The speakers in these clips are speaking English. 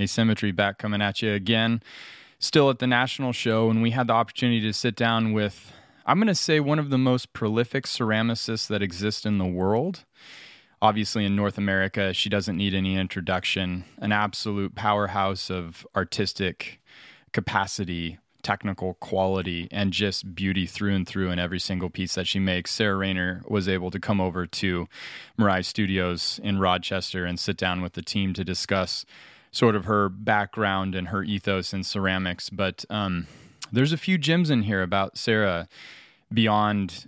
Asymmetry back coming at you again. Still at the national show, and we had the opportunity to sit down with, I'm going to say, one of the most prolific ceramicists that exist in the world. Obviously, in North America, she doesn't need any introduction. An absolute powerhouse of artistic capacity, technical quality, and just beauty through and through in every single piece that she makes. Sarah Rayner was able to come over to Mirai Studios in Rochester and sit down with the team to discuss sort of her background and her ethos in ceramics. But there's a few gems in here about Sarah beyond,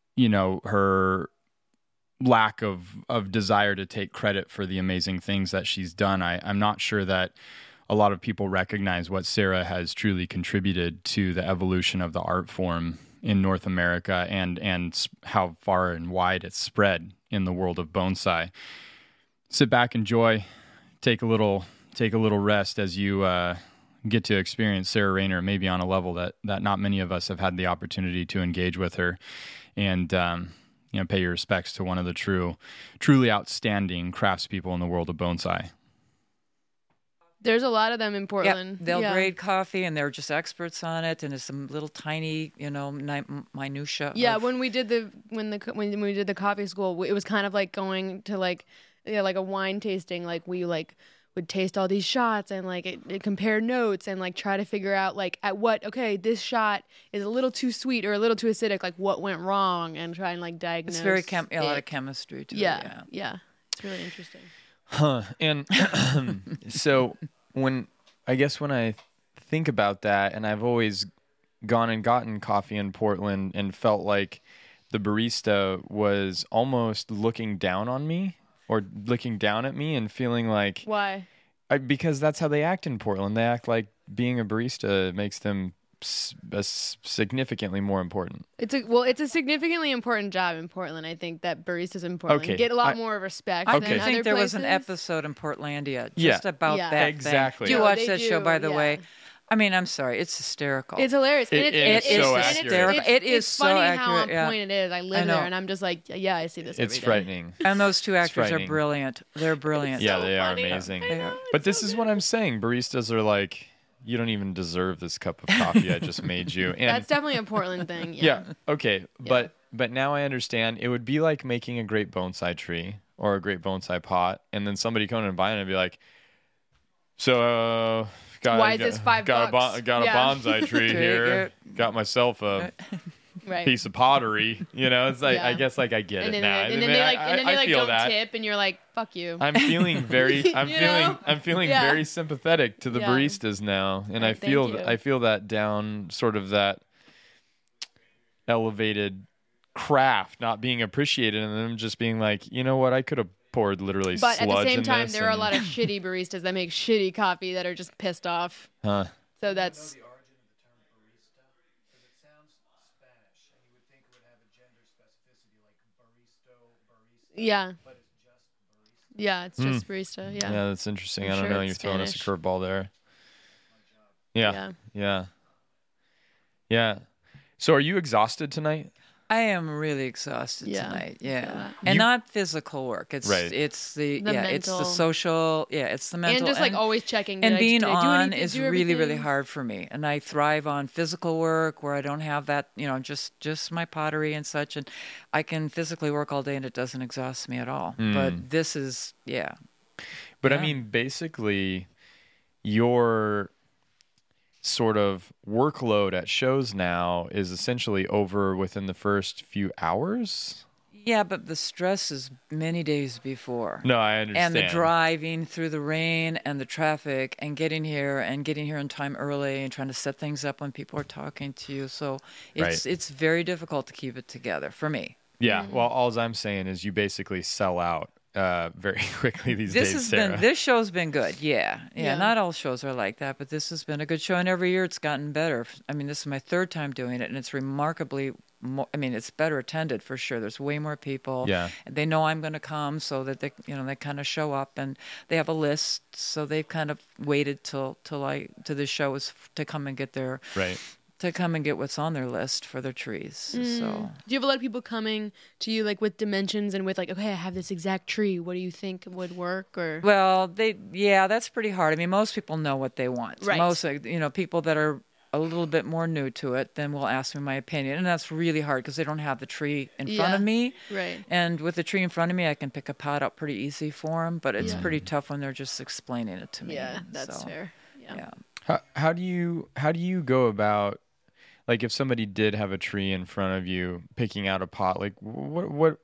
her lack of desire to take credit for the amazing things that she's done. I'm not sure that a lot of people recognize what Sarah has truly contributed to the evolution of the art form in North America and how far and wide it's spread in the world of bonsai. Sit back, enjoy, take a little rest as you get to experience Sarah Rayner, maybe on a level that not many of us have had the opportunity to engage with her, and pay your respects to one of the truly outstanding craftspeople in the world of bonsai. There's a lot of them in Portland. They'll grade coffee, and they're just experts on it. And it's some little tiny, minutia. Yeah, when we did the coffee school, it was kind of like going to like a wine tasting. Like we would taste all these shots and it compare notes and try to figure out this shot is a little too sweet or a little too acidic. Like what went wrong, and try and diagnose. It's very a lot of chemistry too. Yeah. It's really interesting. Huh. And so when I think about that, and I've always gone and gotten coffee in Portland and felt like the barista was almost looking down on me or looking down at me and feeling like... Why? Because that's how they act in Portland. They act like being a barista makes them significantly more important. It's a significantly important job in Portland. I think that baristas in Portland get a lot more respect than other places. I think there was an episode in Portlandia just about that. Exactly. Do you watch that show, by the way? I mean, I'm sorry, it's hysterical. It's hilarious. It is so accurate. It is so funny accurate. How on point it is. I live there, and I'm just like, yeah, I see this. It's every day. frightening. And those two actors are brilliant. They're brilliant. Yeah, so they are funny. amazing. Know, but this is what I'm saying. Baristas are like, you don't even deserve this cup of coffee I just made you. And that's definitely a Portland thing. Yeah. Okay. Yeah. But now I understand. It would be like making a great bonsai tree or a great bonsai pot, and then somebody coming and buying it and be like, so why is this $5? Got a bonsai tree here. Got myself a piece of pottery. It's like I guess I get it now. And then they don't tip, and you're like, fuck you. I'm feeling very very sympathetic to the baristas now, and I feel that down sort of that elevated craft not being appreciated, and them just being like, you know what, I could have poured literally sludge in this. But at the same time, there are a lot of shitty baristas that make shitty coffee that are just pissed off. Huh. So that's... The origin of the term barista, because it sounds Spanish, and you would think it would have a gender specificity like barista. Yeah. But it's just barista. Yeah, it's just barista. Yeah. Yeah, that's interesting. I don't know. You're throwing us a curveball there. Yeah. So are you exhausted tonight? I am really exhausted tonight. Yeah. And not physical work. It's it's the it's the social, it's the mental, and just always checking. And being on is really, really hard for me. And I thrive on physical work where I don't have that, just my pottery and such, and I can physically work all day and it doesn't exhaust me at all. But this is But I mean, basically your sort of workload at shows now is essentially over within the first few hours. Yeah, but the stress is many days before. No, I understand. And the driving through the rain and the traffic and getting here in time early and trying to set things up when people are talking to you. So it's very difficult to keep it together for me. Yeah, well, all I'm saying is you basically sell out very quickly these days, Sarah. This show's been good. Yeah. Not all shows are like that, but this has been a good show, and every year it's gotten better. I mean, this is my third time doing it, and it's remarkably more. I mean, it's better attended for sure. There's way more people. Yeah. They know I'm going to come, so that they kind of show up, and they have a list, so they've kind of waited till the show is to come and get their to come and get what's on their list for their trees. So Do you have a lot of people coming to you like with dimensions and with like, okay, I have this exact tree. What do you think would work? Or well, that's pretty hard. I mean, most people know what they want. Right. Most people that are a little bit more new to it, then will ask me my opinion, and that's really hard because they don't have the tree in front of me. Right. And with the tree in front of me, I can pick a pot up pretty easy for them, but it's pretty tough when they're just explaining it to me. Yeah, that's fair. Yeah. How do you go about, like, if somebody did have a tree in front of you, picking out a pot? Like, what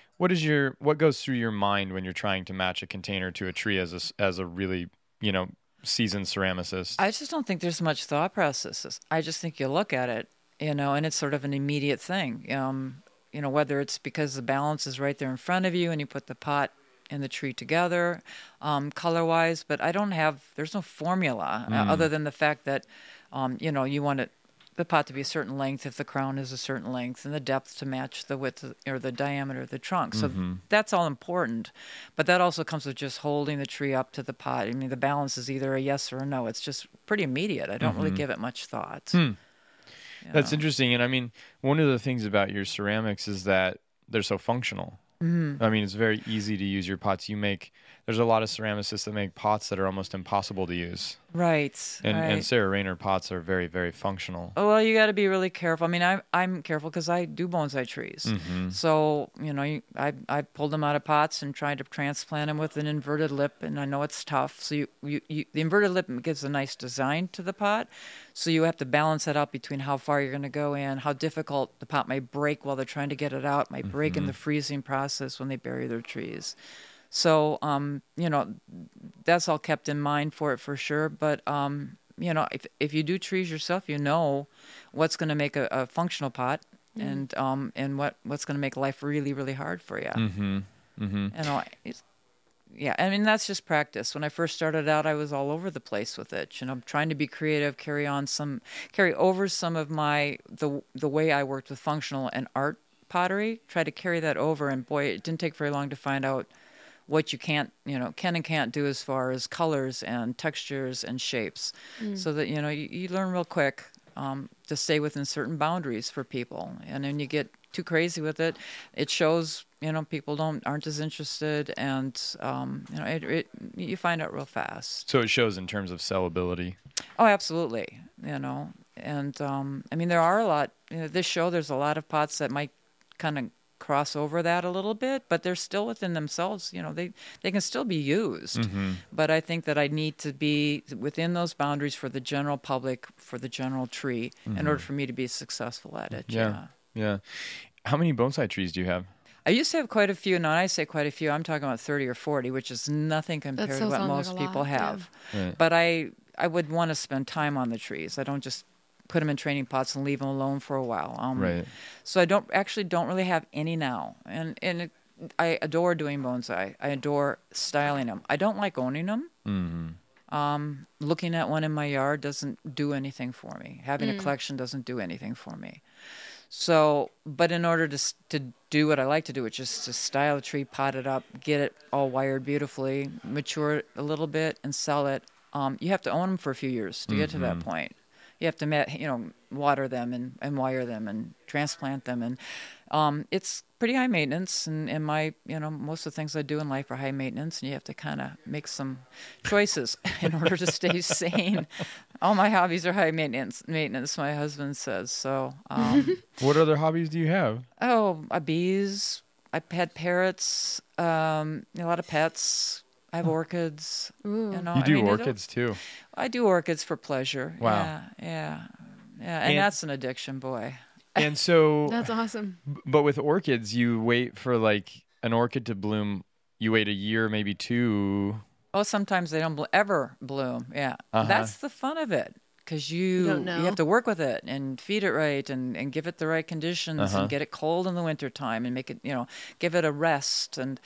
goes through your mind when you're trying to match a container to a tree as a really seasoned ceramicist? I just don't think there's much thought processes. I just think you look at it, and it's sort of an immediate thing. Whether it's because the balance is right there in front of you and you put the pot and the tree together, color-wise, but there's no formula other than the fact that, you want the pot to be a certain length if the crown is a certain length, and the depth to match the width or the diameter of the trunk. So that's all important. But that also comes with just holding the tree up to the pot. I mean, the balance is either a yes or a no. It's just pretty immediate. I don't really give it much thought. That's interesting. And I mean, one of the things about your ceramics is that they're so functional. I mean, it's very easy to use your pots. There's a lot of ceramicists that make pots that are almost impossible to use. Right. And Sarah Rayner pots are very, very functional. Oh, well, you got to be really careful. I mean, I'm careful because I do bonsai trees. So, I pulled them out of pots and tried to transplant them with an inverted lip, and I know it's tough. So the inverted lip gives a nice design to the pot. So you have to balance that out between how far you're going to go in, how difficult the pot might break while they're trying to get it out, might break in the freezing process when they bury their trees. So, that's all kept in mind for it for sure. But, if you do trees yourself, you know what's going to make a functional pot and what's going to make life really, really hard for you. Yeah, I mean, that's just practice. When I first started out, I was all over the place with it. Trying to be creative, carry over some of the way I worked with functional and art pottery, try to carry that over. And boy, it didn't take very long to find out what you can and can't do as far as colors and textures and shapes. So that, you learn real quick to stay within certain boundaries for people. And then you get too crazy with it, it shows, people aren't as interested, and, you find out real fast. So it shows in terms of sellability. Oh, absolutely. And, I mean, there are a lot, this show, there's a lot of pots that might kind of cross over that a little bit, but they're still within themselves. They can still be used. But I think that I need to be within those boundaries for the general public, for the general tree, in order for me to be successful at it. Yeah. How many bonsai trees do you have? I used to have quite a few. Now, when I say quite a few, I'm talking about 30 or 40, which is nothing compared to what most people have. Yeah. Right. But I would want to spend time on the trees. I don't just put them in training pots and leave them alone for a while. Right. So I don't really have any now. And I adore doing bonsai. I adore styling them. I don't like owning them. Looking at one in my yard doesn't do anything for me. Having a collection doesn't do anything for me. So, but in order to do what I like to do, which is to style a tree, pot it up, get it all wired beautifully, mature it a little bit, and sell it, you have to own them for a few years to get to that point. You have to, water them and wire them and transplant them. And it's pretty high maintenance. And my, most of the things I do in life are high maintenance. And you have to kind of make some choices in order to stay sane. All my hobbies are high maintenance, my husband says. So, what other hobbies do you have? Bees. I've had parrots, a lot of pets. I have orchids. Ooh. You do orchids too. I do orchids for pleasure. Wow. Yeah. And that's an addiction, boy. And so That's awesome. But with orchids, you wait for like an orchid to bloom. You wait a year, maybe two. Oh, sometimes they don't ever bloom. Yeah. That's the fun of it. Because you have to work with it and feed it right and give it the right conditions and get it cold in the wintertime and make it, give it a rest. And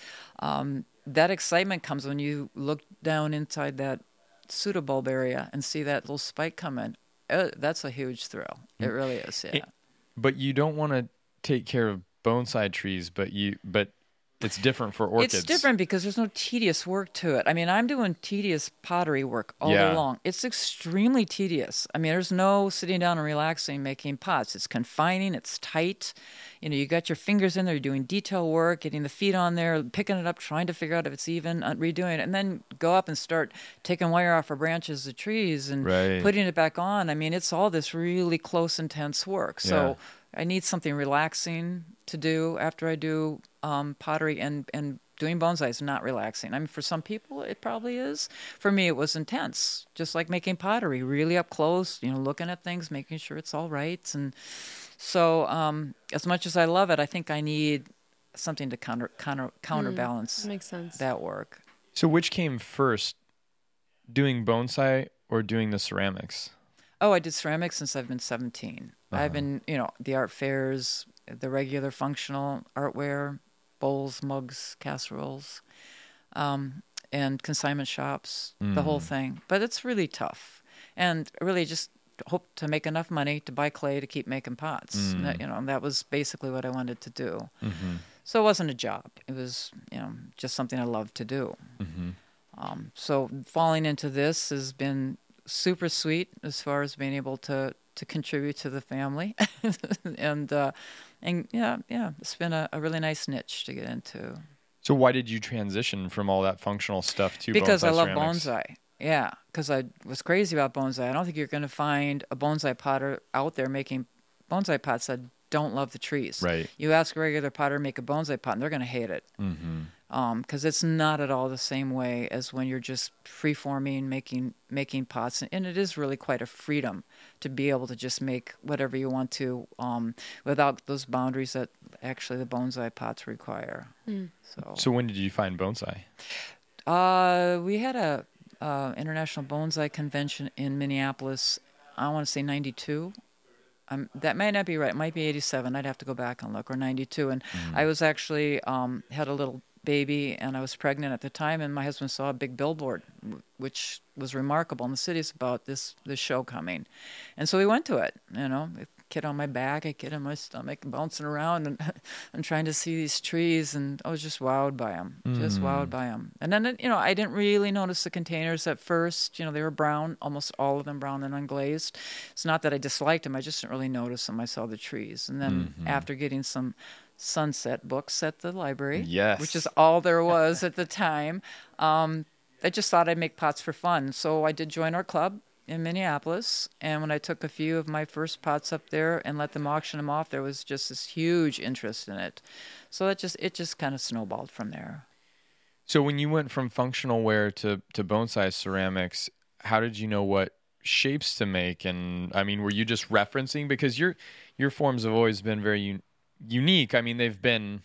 that excitement comes when you look down inside that pseudobulb area and see that little spike come in. That's a huge thrill. It really is, yeah. But you don't want to take care of bonsai trees, but it's different for orchids. It's different because there's no tedious work to it. I mean, I'm doing tedious pottery work all day long. It's extremely tedious. I mean, there's no sitting down and relaxing making pots. It's confining. It's tight. You know, you got your fingers in there. You're doing detail work, getting the feet on there, picking it up, trying to figure out if it's even, redoing it, and then go up and start taking wire off of branches of trees and putting it back on. I mean, it's all this really close, intense work. So I need something relaxing to do after I do pottery, and doing bonsai is not relaxing. I mean, for some people it probably is. For me, it was intense, just like making pottery, really up close, you know, looking at things, making sure it's all right. And so as much as I love it, I think I need something to counterbalance makes sense. that work. So which came first, doing bonsai or doing the ceramics? Oh, I did ceramics since I've been 17. I've been, you know, the art fairs, the regular functional artware, bowls, mugs, casseroles, and consignment shops, the whole thing. But it's really tough. And really just hope to make enough money to buy clay to keep making pots. You know, that was basically what I wanted to do. So it wasn't a job. It was, you know, just something I loved to do. So falling into this has been super sweet as far as being able to contribute to the family. and yeah, it's been a really nice niche to get into. So why did you transition from all that functional stuff to because bonsai I love ceramics? bonsai. Yeah, because I was crazy about bonsai. I don't think you're going to find a bonsai potter out there making bonsai pots that don't love the trees. Right. You ask a regular potter to make a bonsai pot, and they're going to hate it. Because it's not at all the same way as when you're just free-forming, making pots. And it is really quite a freedom to be able to just make whatever you want to without those boundaries that actually the bonsai pots require. So when did you find bonsai? We had a international bonsai convention in Minneapolis, I want to say 92. That might not be right. It might be 87. I'd have to go back and look, or 92. And I was actually had a little baby, and I was pregnant at the time, and my husband saw a big billboard, which was remarkable in the cities about this show coming. And so we went to it, you know, a kid on my back, a kid on my stomach, bouncing around and and trying to see these trees, and I was just wowed by them, just wowed by them. And then, you know, I didn't really notice the containers at first. You know, they were brown, almost all of them brown and unglazed. It's not that I disliked them, I just didn't really notice them. I saw the trees. And then after getting some sunset books at the library, which is all there was at the time, I just thought I'd make pots for fun. So I did join our club in Minneapolis, and when I took a few of my first pots up there and let them auction them off, there was just this huge interest in it. So it just kind of snowballed from there. So when you went from functional ware to bonsai ceramics, how did you know what shapes to make? And I mean, were you just referencing, because your forms have always been very unique. I mean, they've been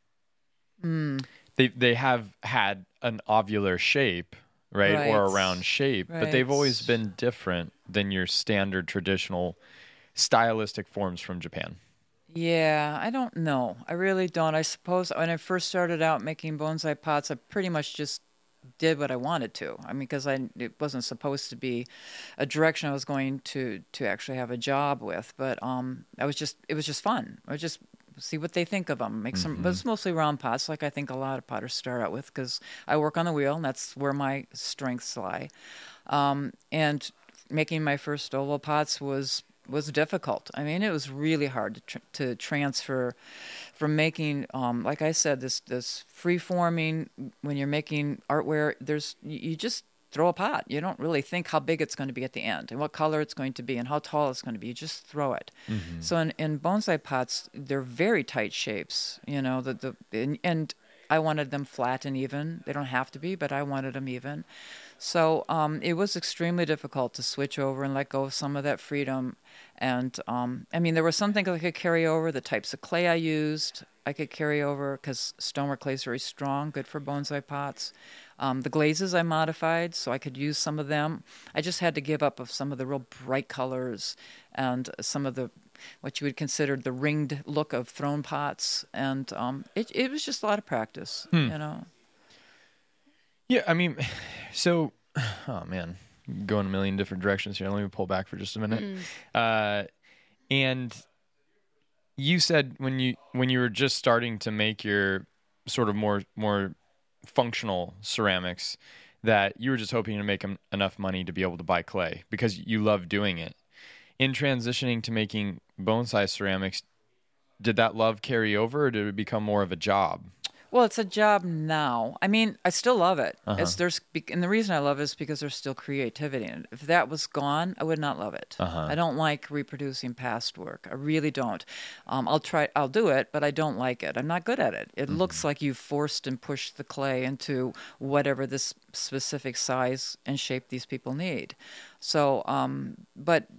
they have had an ovular shape, right? Or a round shape, but they've always been different than your standard traditional stylistic forms from Japan. Yeah, I don't know. I really don't. I suppose when I first started out making bonsai pots, I pretty much just did what I wanted to. I mean, because it wasn't supposed to be a direction I was going to actually have a job with. But it was just fun. I was just see what they think of them. Make some, but it's mostly round pots, like I think a lot of potters start out with, because I work on the wheel, and that's where my strengths lie. And making my first oval pots was difficult. I mean, it was really hard to transfer from making, like I said, this free-forming, when you're making artware, you just throw a pot. You don't really think how big it's going to be at the end and what color it's going to be and how tall it's going to be. You just throw it. So in bonsai pots, they're very tight shapes, you know, and I wanted them flat and even. They don't have to be, but I wanted them even. So it was extremely difficult to switch over and let go of some of that freedom. And I mean, there were some things I could carry over. The types of clay I used, I could carry over, because stonework clay is very strong, good for bonsai pots. The glazes I modified, so I could use some of them. I just had to give up of some of the real bright colors and some of the what you would consider the ringed look of throne pots. And it was just a lot of practice, you know. Yeah, I mean, so, oh man, going a million different directions here. Let me pull back for just a minute. And you said when you were just starting to make your sort of more functional ceramics that you were just hoping to make enough money to be able to buy clay because you love doing it. In transitioning to making bonsai ceramics, did that love carry over, or did it become more of a job? Well, it's a job now. I mean, I still love it. And the reason I love it is because there's still creativity in it. If that was gone, I would not love it. I don't like reproducing past work. I really don't. I'll do it, but I don't like it. I'm not good at it. It looks like you've forced and pushed the clay into whatever this specific size and shape these people need. So, but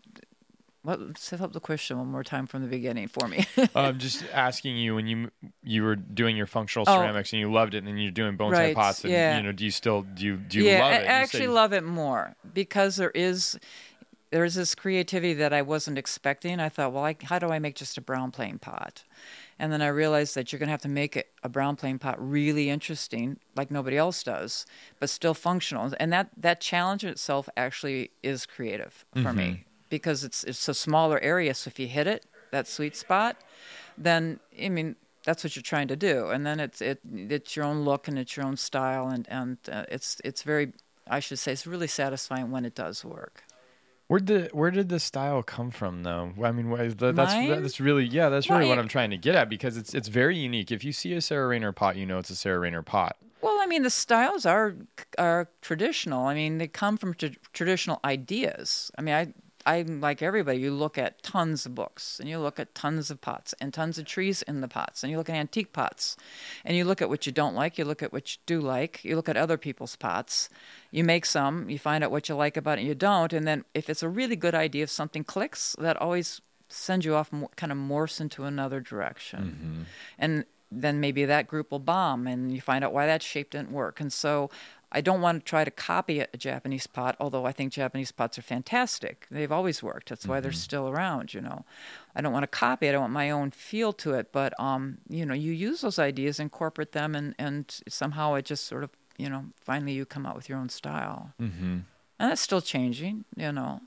set up the question one more time from the beginning for me. Just asking you, when you were doing your functional ceramics and you loved it, and then you're doing bonsai pots, and do you still do you love it? I actually love it more because there is this creativity that I wasn't expecting. I thought, well, how do I make just a brown plain pot? And then I realized that you're going to have to make a brown plain pot really interesting, like nobody else does, but still functional. And that challenge itself actually is creative for me. Because it's a smaller area, so if you hit it, that sweet spot, then I mean that's what you're trying to do, and then it's your own look and it's your own style, and it's very, I should say, it's really satisfying when it does work. Where did the style come from, though? I mean, that's really what I'm trying to get at, because it's very unique. If you see a Sarah Rayner pot, you know it's a Sarah Rayner pot. Well, I mean, the styles are traditional. I mean, they come from traditional ideas. I mean, I like everybody, you look at tons of books, and you look at tons of pots and tons of trees in the pots, and you look at antique pots, and you look at what you don't like, you look at what you do like, you look at other people's pots, you make some, you find out what you like about it and you don't, and then if it's a really good idea, if something clicks, that always sends you off, kind of morphs into another direction. And then maybe that group will bomb, and you find out why that shape didn't work. And so I don't want to try to copy a Japanese pot, although I think Japanese pots are fantastic. They've always worked. That's why they're still around, you know. I don't want to copy it. I want my own feel to it. But, you know, you use those ideas, incorporate them, and somehow it just sort of, you know, finally you come out with your own style. And that's still changing, you know.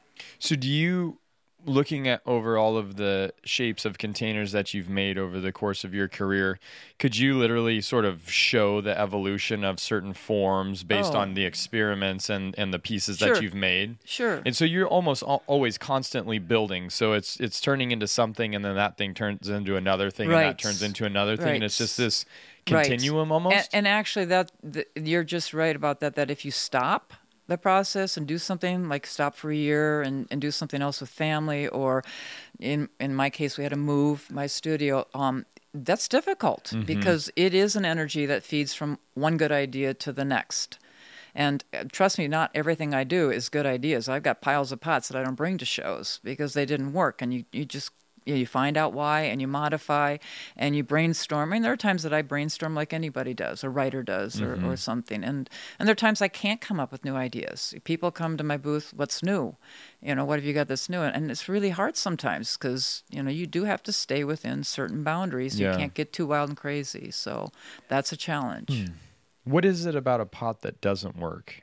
So do you, looking at over all of the shapes of containers that you've made over the course of your career, could you literally sort of show the evolution of certain forms based on the experiments and the pieces that you've made? Sure. And so you're almost always constantly building. So it's turning into something, and then that thing turns into another thing, and that turns into another thing. And it's just this continuum almost. And actually, you're just right about that, that if you stop the process and do something like stop for a year and do something else with family, or in my case we had to move my studio, that's difficult because it is an energy that feeds from one good idea to the next. And trust me, not everything I do is good ideas. I've got piles of pots that I don't bring to shows because they didn't work, and you just you find out why, and you modify, and you brainstorm. I mean, there are times that I brainstorm like anybody does, a writer does, or something. And there are times I can't come up with new ideas. People come to my booth, what's new? You know, what have you got that's new? And it's really hard sometimes because, you know, you do have to stay within certain boundaries. You can't get too wild and crazy. So that's a challenge. What is it about a pot that doesn't work?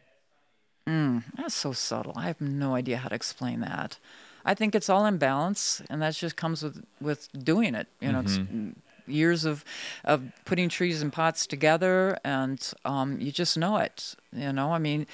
That's so subtle. I have no idea how to explain that. I think it's all in balance, and that just comes with doing it. You know, it's years of putting trees and pots together, and you just know it. You know, I mean,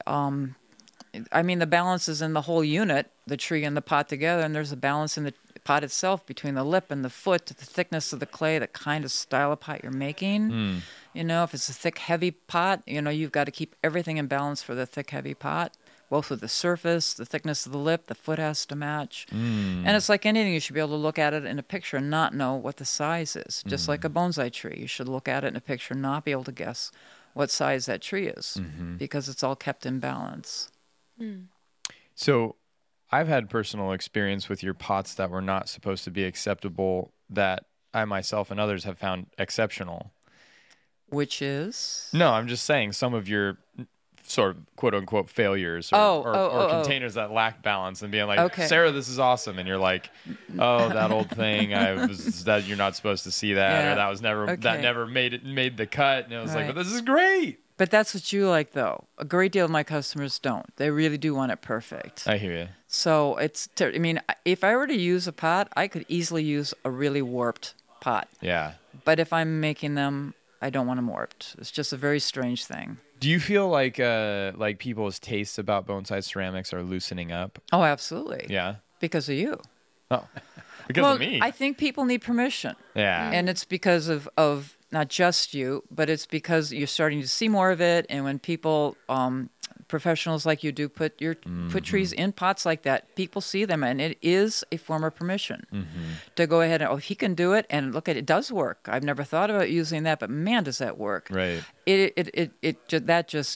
the balance is in the whole unit, the tree and the pot together, and there's a balance in the pot itself between the lip and the foot, the thickness of the clay, the kind of style of pot you're making. You know, if it's a thick, heavy pot, you know, you've got to keep everything in balance for the thick, heavy pot. Both with the surface, the thickness of the lip, the foot has to match. And it's like anything, you should be able to look at it in a picture and not know what the size is. Just like a bonsai tree, you should look at it in a picture and not be able to guess what size that tree is because it's all kept in balance. So I've had personal experience with your pots that were not supposed to be acceptable that I myself and others have found exceptional. Which is? No, I'm just saying some of your sort of quote unquote failures or containers that lack balance, and being like, Sarah, this is awesome. And you're like, oh, that old thing that you're not supposed to see that, or that was never, that never made the cut. And it was like, but this is great. But that's what you like, though. A great deal of my customers don't. They really do want it perfect. I hear you. So I mean, if I were to use a pot, I could easily use a really warped pot. Yeah. But if I'm making them I don't want them warped. It's just a very strange thing. Do you feel like people's tastes about bonsai ceramics are loosening up? Oh, absolutely. Yeah. Because of you. Oh, because of me. I think people need permission. Yeah. And it's because of not just you, but it's because you're starting to see more of it. And when people, professionals like you do, put trees in pots like that, people see them, and it is a form of permission to go ahead and, if he can do it, and look at it does work. I've never thought about using that, but man, does that work. Right. That just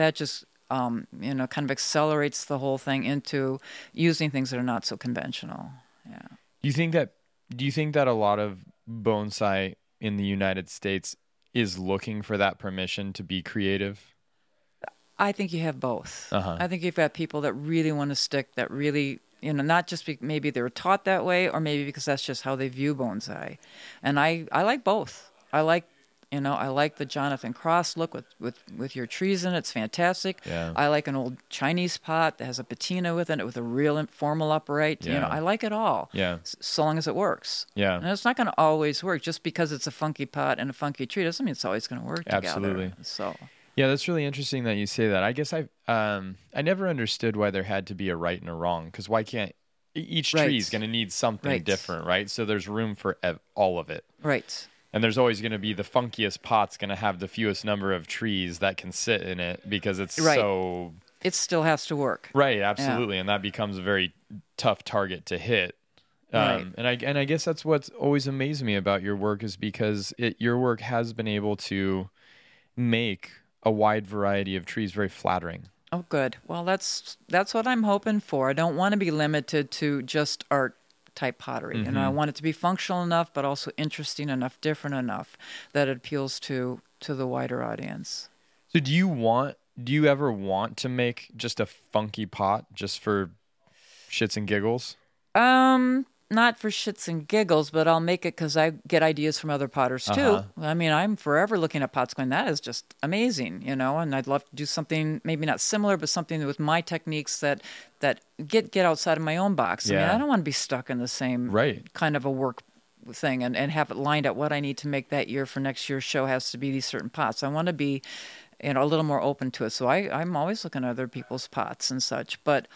kind of accelerates the whole thing into using things that are not so conventional. Yeah. Do you think that a lot of bonsai in the United States is looking for that permission to be creative? I think you have both. Uh-huh. I think you've got people that really want to stick, that really, not just maybe they were taught that way, or maybe because that's just how they view bonsai. And I like both. I like the Jonathan Cross look with your trees in it. It's fantastic. Yeah. I like an old Chinese pot that has a patina within it with a real formal upright. Yeah. I like it all. Yeah. So long as it works. Yeah. And it's not going to always work. Just because it's a funky pot and a funky tree doesn't mean it's always going to work together. Absolutely. So. Yeah, that's really interesting that you say that. I guess I never understood why there had to be a right and a wrong, because why can't each tree is going to need something different, right? So there's room for all of it. Right. And there's always going to be the funkiest pot's going to have the fewest number of trees that can sit in it because it's so... It still has to work. Right, absolutely. Yeah. And that becomes a very tough target to hit. Right. And I guess that's what's always amazed me about your work, is because your work has been able to make a wide variety of trees very flattering. Oh, good. Well, that's what I'm hoping for. I don't want to be limited to just art type pottery. I want it to be functional enough, but also interesting enough, different enough that it appeals to the wider audience. So do you ever want to make just a funky pot just for shits and giggles? Not for shits and giggles, but I'll make it because I get ideas from other potters too. Uh-huh. I mean, I'm forever looking at pots going, that is just amazing, and I'd love to do something maybe not similar, but something with my techniques that get outside of my own box. Yeah. I mean, I don't want to be stuck in the same kind of a work thing and have it lined up. What I need to make that year for next year's show has to be these certain pots. I want to be a little more open to it. So I'm always looking at other people's pots and such. But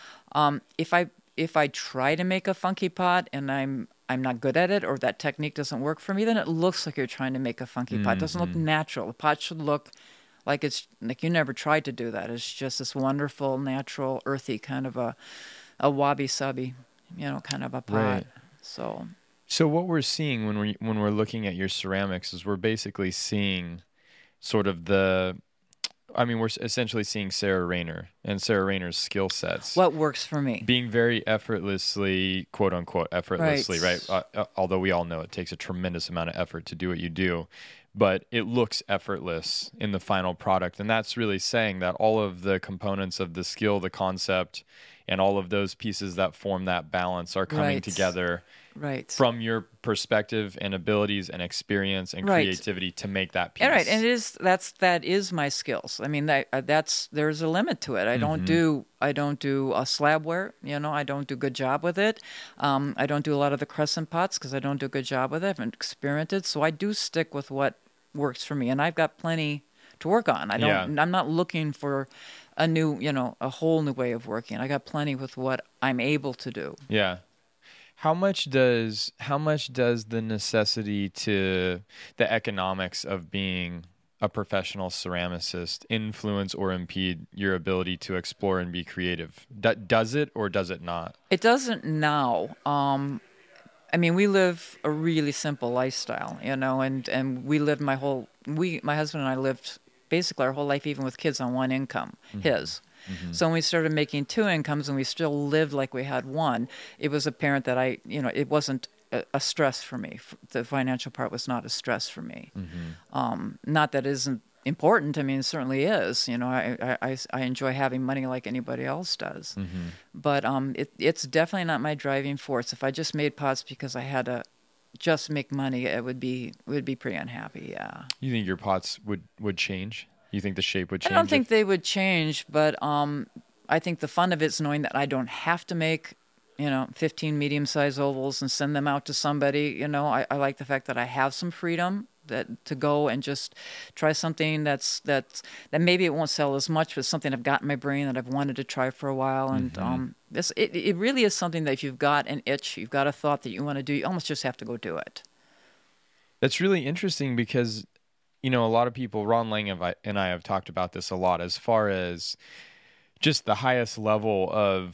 if I try to make a funky pot and I'm not good at it, or that technique doesn't work for me, then it looks like you're trying to make a funky pot. It doesn't look natural. The pot should look like it's like you never tried to do that. It's just this wonderful, natural, earthy kind of a wabi-sabi, kind of a pot. Right. So what we're seeing when we're looking at your ceramics is we're basically seeing sort of we're essentially seeing Sarah Rayner and Sarah Rayner's skill sets. What works for me? Being very effortlessly, quote unquote, effortlessly, right? Although we all know it takes a tremendous amount of effort to do what you do, but it looks effortless in the final product. And that's really saying that all of the components of the skill, the concept, and all of those pieces that form that balance are coming together. Right. From your perspective and abilities and experience and creativity to make that piece. Right, and that is my skills. I mean, there's a limit to it. I don't do a slabware. I don't do a good job with it. I don't do a lot of the crescent pots because I don't do a good job with it. I haven't experimented, so I do stick with what works for me, and I've got plenty to work on. I'm not looking for a new, a whole new way of working. I got plenty with what I'm able to do. Yeah. How much does the necessity to the economics of being a professional ceramicist influence or impede your ability to explore and be creative? Does it or does it not? It doesn't now. I mean, we live a really simple lifestyle, and we lived my husband and I lived basically our whole life, even with kids, on one income, his. Mm-hmm. So when we started making two incomes and we still lived like we had one, it was apparent that it wasn't a stress for me. The financial part was not a stress for me. Mm-hmm. Not that it isn't important. I mean, it certainly is. I enjoy having money like anybody else does. Mm-hmm. But it's definitely not my driving force. If I just made pots because I had to just make money, it would be pretty unhappy. Yeah. You think your pots would change? You think the shape would change? I don't think they would change, but I think the fun of it is knowing that I don't have to make 15 medium-sized ovals and send them out to somebody. I like the fact that I have some freedom, that to go and just try something that maybe it won't sell as much, but something I've got in my brain that I've wanted to try for a while. And it really is something that if you've got an itch, you've got a thought that you want to do, you almost just have to go do it. That's really interesting because, a lot of people, Ron Lang and I have talked about this a lot as far as just the highest level of,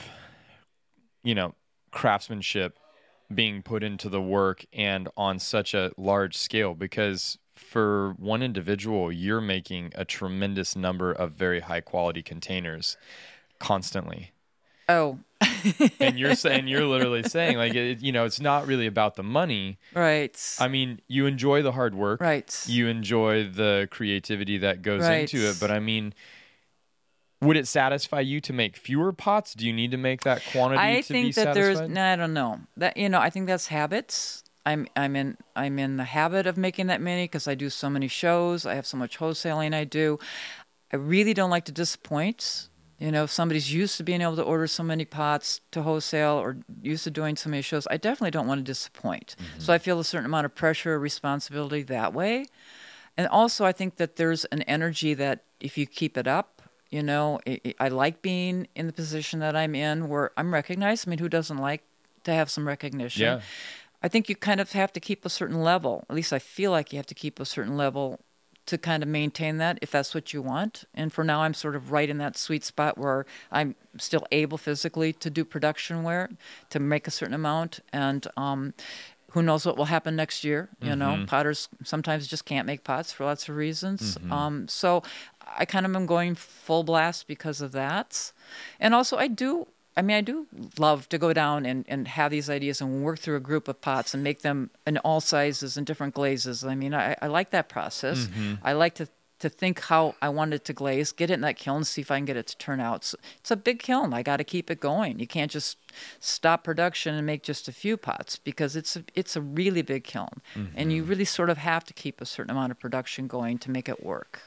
craftsmanship being put into the work and on such a large scale, because for one individual, you're making a tremendous number of very high quality containers constantly. Oh, and you're literally saying like, it's not really about the money. Right. I mean, you enjoy the hard work. Right. You enjoy the creativity that goes Right. into it. But I mean, would it satisfy you to make fewer pots? Do you need to make that quantity I to be think that satisfied? I don't know. That I think that's habits. I'm in the habit of making that many because I do so many shows. I have so much wholesaling I do. I really don't like to disappoint. If somebody's used to being able to order so many pots to wholesale or used to doing so many shows, I definitely don't want to disappoint. So I feel a certain amount of pressure or responsibility that way. And also I think that there's an energy that if you keep it up, I like being in the position that I'm in where I'm recognized. I mean, who doesn't like to have some recognition? Yeah. I think you kind of have to keep a certain level. At least I feel like you have to keep a certain level to kind of maintain that if that's what you want. And for now, I'm sort of right in that sweet spot where I'm still able physically to do production wear, to make a certain amount. And who knows what will happen next year? Potters sometimes just can't make pots for lots of reasons. So I kind of am going full blast because of that. And also I do love to go down and have these ideas and work through a group of pots and make them in all sizes and different glazes. I mean, I like that process. I like to think how I want it to glaze, get it in that kiln, see if I can get it to turn out. So it's a big kiln. I got to keep it going. You can't just stop production and make just a few pots because it's a really big kiln. And you really sort of have to keep a certain amount of production going to make it work.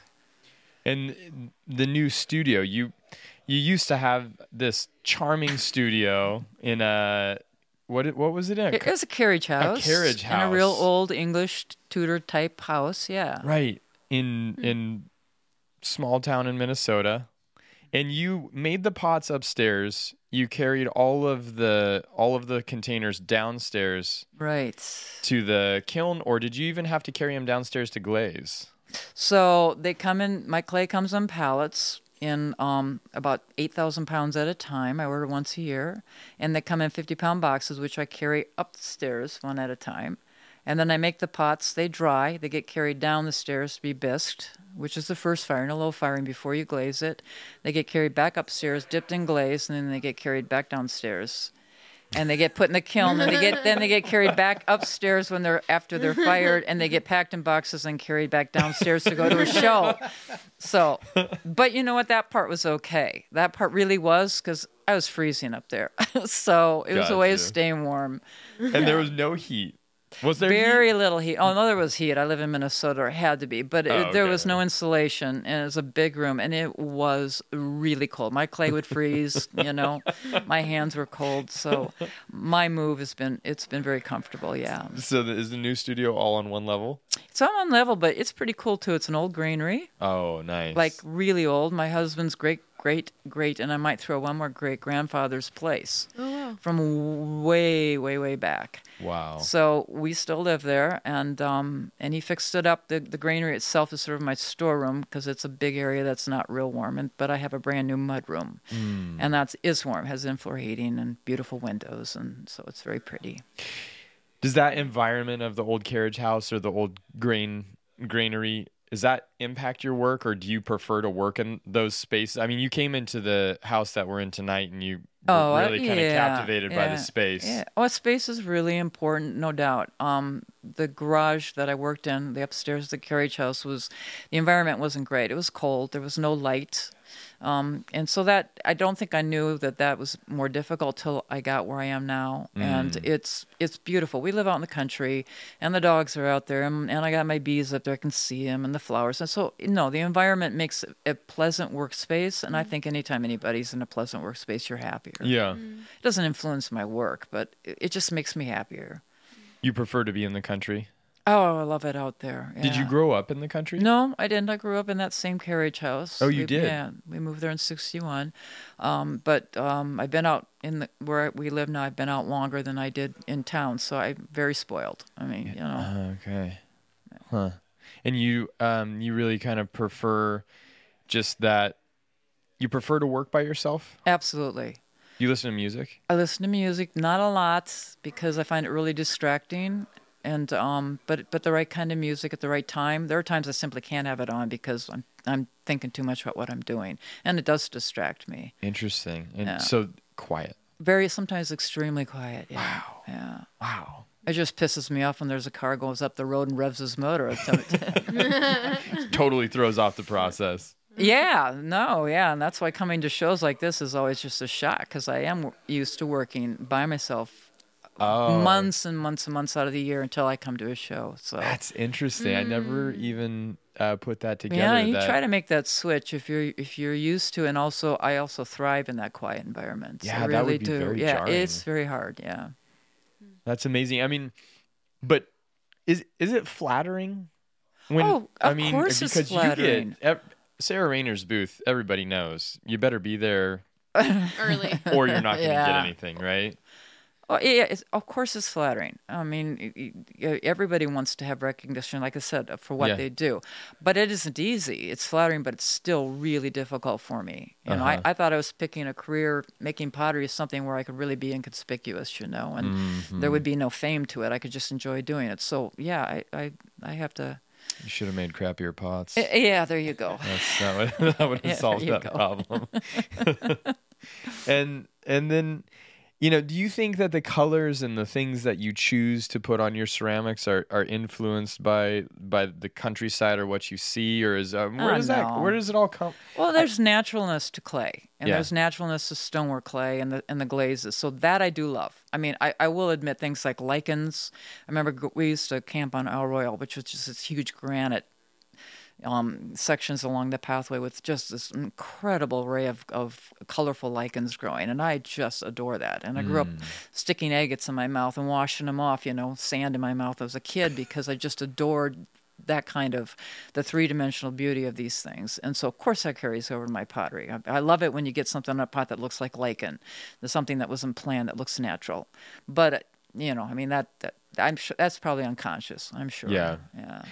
And the new studio, you used to have this charming studio in what was it in? It was a carriage house. A carriage house. In a real old English Tudor type house, yeah. Right. In small town in Minnesota. And you made the pots upstairs. You carried all of the containers downstairs. Right. To the kiln, or did you even have to carry them downstairs to glaze? So they come in, my clay comes on pallets in about 8,000 pounds at a time. I order once a year. And they come in 50-pound boxes, which I carry upstairs one at a time. And then I make the pots. They dry. They get carried down the stairs to be bisked, which is the first firing, a low firing before you glaze it. They get carried back upstairs, dipped in glaze, and then they get carried back downstairs. And they get put in the kiln, and they get carried back upstairs after they're fired, and they get packed in boxes and carried back downstairs to go to a show. So, but you know what? That part was okay. That part really was because I was freezing up there, so it was a way of staying warm. And there was no heat. Was there very heat? little heat? Oh no, there was heat. I live in Minnesota, or it had to be, but there was no insulation, and it was a big room, and it was really cold. My clay would freeze. My hands were cold. So my move it's been very comfortable. Yeah. So is the new studio all on one level? It's on one level, but it's pretty cool too. It's an old granary. Oh, nice. Like really old. My husband's great, and I might throw one more great grandfather's place. Oh wow. From way, way, way back. Wow. So we still live there, and he fixed it up. The granary itself is sort of my storeroom because it's a big area that's not real warm. But I have a brand new mud room, and that is warm. Has in-floor heating and beautiful windows, and so it's very pretty. Does that environment of the old carriage house or the old granary, does that impact your work, or do you prefer to work in those spaces? I mean, you came into the house that we're in tonight, and you were really kind of captivated by the space. Yeah. Oh, space is really important, no doubt. The garage that I worked in, the upstairs of the carriage house, the environment wasn't great. It was cold. There was no light. And so that, I don't think I knew that was more difficult till I got where I am now. And it's beautiful. We live out in the country, and the dogs are out there, and I got my bees up there. I can see them, and the flowers. And so, the environment makes a pleasant workspace. And I think anytime anybody's in a pleasant workspace, you're happier. Yeah. It doesn't influence my work, but it just makes me happier. You prefer to be in the country? Oh, I love it out there. Did you yeah. grow up in the country? No, I didn't. I grew up in that same carriage house. Oh, you did? Yeah, we moved there in '61. But I've been out where we live now. I've been out longer than I did in town, so I'm very spoiled. I mean, you know. Okay. Huh. And you really kind of prefer just that. You prefer to work by yourself? Absolutely. You listen to music? I listen to music, not a lot, because I find it really distracting. And but the right kind of music at the right time. There are times I simply can't have it on because I'm thinking too much about what I'm doing, and it does distract me. Interesting. And Yeah. so quiet. Sometimes extremely quiet. Yeah. Wow. Yeah. Wow. It just pisses me off when there's a car goes up the road and revs his motor. Totally throws off the process. Yeah, no, yeah, and that's why coming to shows like this is always just a shock because I am used to working by myself months and months and months out of the year until I come to a show. So That's interesting. I never even put that together. yeah, you try to make that switch if you're used to, and also I also thrive in that quiet environment. Yeah, I that really would be do. very Yeah, jarring. it's very hard. Yeah. That's amazing. I mean, but is it flattering? When, Oh, of course it's because flattering. you get Sarah Rayner's booth. Everybody knows you better be there, Early. or you're not going to get Yeah. anything, right? Oh, yeah, of course it's flattering. I mean, everybody wants to have recognition, like I said, for what Yeah. they do. But it isn't easy. It's flattering, but it's still really difficult for me. You know, Uh-huh. I thought I was picking a career, making pottery is something where I could really be inconspicuous, you know, and Mm-hmm. there would be no fame to it. I could just enjoy doing it. So, yeah, I have to... You should have made crappier pots. Yeah, there you go. That would have Yeah, solved there you that go. problem. and then, you know, do you think that the colors and the things that you choose to put on your ceramics are influenced by the countryside or what you see, or is where does no. where does it all come? Well, there's naturalness to clay, and Yeah. there's naturalness to stonework clay and the glazes. So that I do love. I mean, I will admit things like lichens. I remember we used to camp on Isle Royale, which was just this huge granite sections along the pathway with just this incredible array of colorful lichens growing, and I just adore that. And I grew up sticking agates in my mouth and washing them off, you know, sand in my mouth as a kid because I just adored that kind of the three-dimensional beauty of these things. And so, of course, that carries over to my pottery. I love it when you get something in a pot that looks like lichen. There's something that wasn't planned that looks natural. But, you know, I mean, that I'm sure that's probably unconscious, I'm sure. Yeah. Yeah.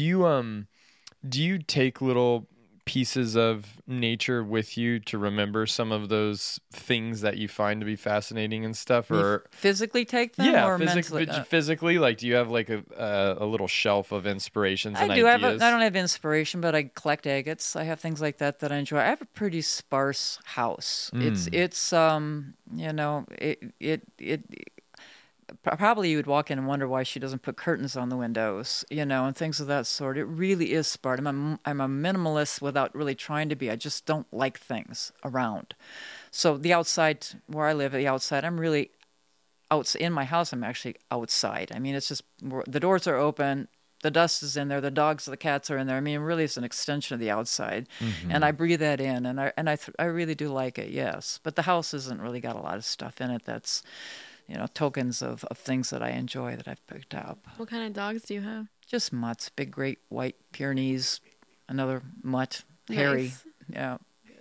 Do you take little pieces of nature with you to remember some of those things that you find to be fascinating and stuff, You or physically take them or mentally? physically, like, do you have like a little shelf of inspirations and I do. ideas? I don't have inspiration, but I collect agates. I have things like that I enjoy. I have a pretty sparse house. It's you know, it probably you would walk in and wonder why she doesn't put curtains on the windows, you know, and things of that sort. It really is sparse. I'm a minimalist without really trying to be. I just don't like things around. So the outside, where I live, the outside, I'm really in my house. I'm actually outside. I mean, it's just the doors are open. The dust is in there. The dogs, the cats are in there. I mean, really, it's an extension of the outside, and I breathe that in, and I really do like it. Yes, but the house hasn't really got a lot of stuff in it that's, you know, tokens of things that I enjoy that I've picked up. What kind of dogs do you have? Just mutts, big, great white Pyrenees, another mutt, Harry, Nice. yeah,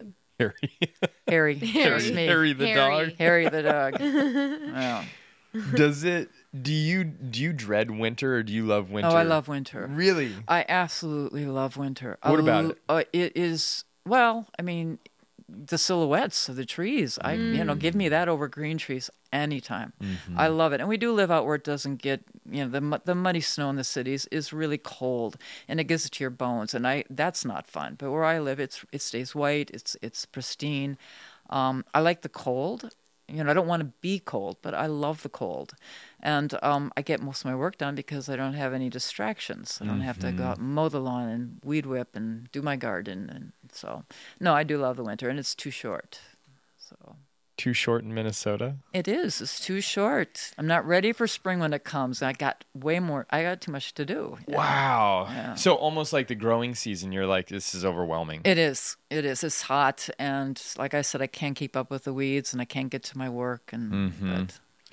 Harry, Harry, that's me. Harry the dog. Harry the dog. Yeah. Does it? Do you dread winter or do you love winter? Oh, I love winter. Really? I absolutely love winter. What about it? It is, well, I mean, the silhouettes of the trees. You know, give me that over green trees anytime. I love it. And we do live out where it doesn't get, you know, the muddy snow in the cities is really cold and it gets it to your bones. And that's not fun. But where I live, it stays white. It's pristine. I like the cold. You know, I don't want to be cold, but I love the cold. And I get most of my work done because I don't have any distractions. I don't have to go out and mow the lawn and weed whip and do my garden. And so, no, I do love the winter, and it's too short. So Too short in Minnesota? it is. It's too short. I'm not ready for spring when it comes. I got too much to do. Wow. Yeah. So almost like the growing season, you're like, this is overwhelming. It is. It is. It's hot, and like I said, I can't keep up with the weeds, and I can't get to my work. And but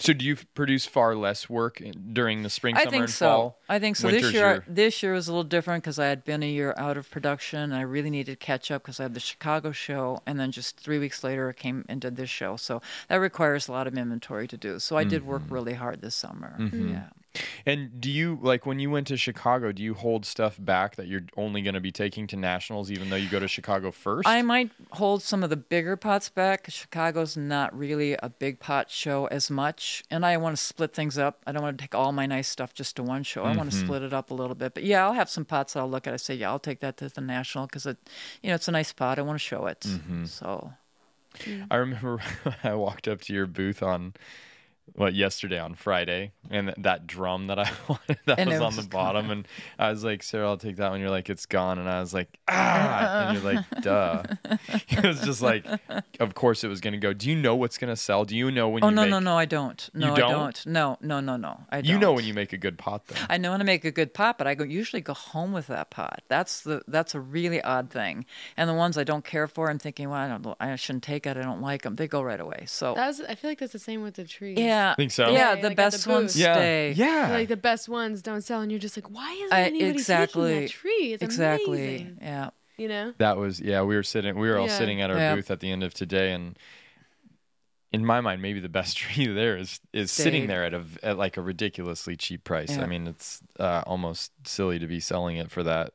So do you produce far less work during the spring, summer, and fall? I think so. Winter's This year was a little different because I had been a year out of production. And I really needed to catch up because I had the Chicago show, and then just 3 weeks later I came and did this show. So that requires a lot of inventory to do. So I did work really hard this summer. Yeah. And do you, like, when you went to Chicago, do you hold stuff back that you're only going to be taking to nationals, even though you go to Chicago first? I might hold some of the bigger pots back. Chicago's not really a big pot show as much, and I want to split things up. I don't want to take all my nice stuff just to one show. I want to split it up a little bit. But yeah, I'll have some pots that I'll look at. I say, yeah, I'll take that to the national because it's a nice pot. I want to show it. So I remember I walked up to your booth on yesterday on Friday, and that drum that I wanted that was on the bottom, and I was like, Sarah, I'll take that one. You're like, it's gone, and I was like, and you're like, duh. It was just like, of course it was going to go. Do you know what's going to sell? Do you know when? No, I don't. No, I don't. No, I don't. You know when you make a good pot, though. I know when I make a good pot, but I usually go home with that pot. That's a really odd thing. And the ones I don't care for, I'm thinking, well, I shouldn't take it. I don't like them. They go right away. So I feel like that's the same with the trees. Yeah. I think so. Yeah, Like the at best the booth. ones stay. Yeah. Like the best ones don't sell, and you're just like, why isn't anybody taking that tree? It's amazing. Yeah. You know? That was, we were all sitting at our booth at the end of today, and in my mind, maybe the best tree there is sitting there at like a ridiculously cheap price. Yeah. I mean, it's almost silly to be selling it for that.